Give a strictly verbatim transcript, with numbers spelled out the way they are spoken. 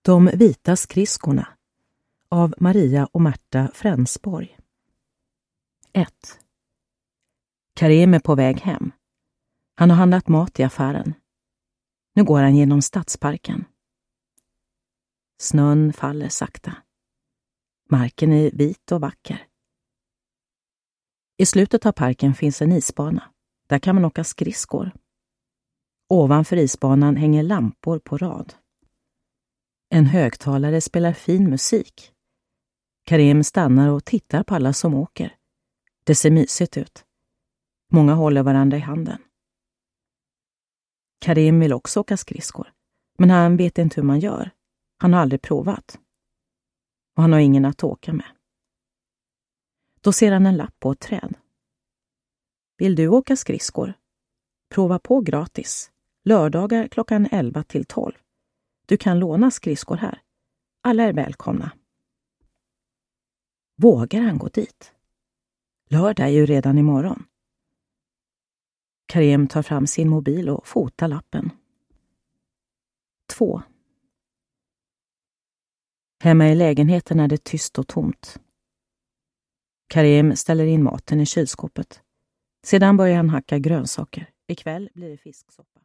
De vita skridskorna av Maria och Märta Fränsborg. ett. Karim är på väg hem. Han har handlat mat i affären. Nu går han genom stadsparken. Snön faller sakta. Marken är vit och vacker. I slutet av parken finns en isbana. Där kan man åka skridskor. Ovanför isbanan hänger lampor på rad. En högtalare spelar fin musik. Karim stannar och tittar på alla som åker. Det ser mysigt ut. Många håller varandra i handen. Karim vill också åka skridskor, men han vet inte hur man gör. Han har aldrig provat. Och han har ingen att åka med. Då ser han en lapp på ett träd. Vill du åka skridskor? Prova på gratis. Lördagar klockan elva till tolv. Du kan låna skridskor här. Alla är välkomna. Vågar han gå dit? Lördag är ju redan imorgon. Karim tar fram sin mobil och fotar lappen. två. Hemma i lägenheten är det tyst och tomt. Karim ställer in maten i kylskåpet. Sedan börjar han hacka grönsaker. Ikväll blir det fisksoppa.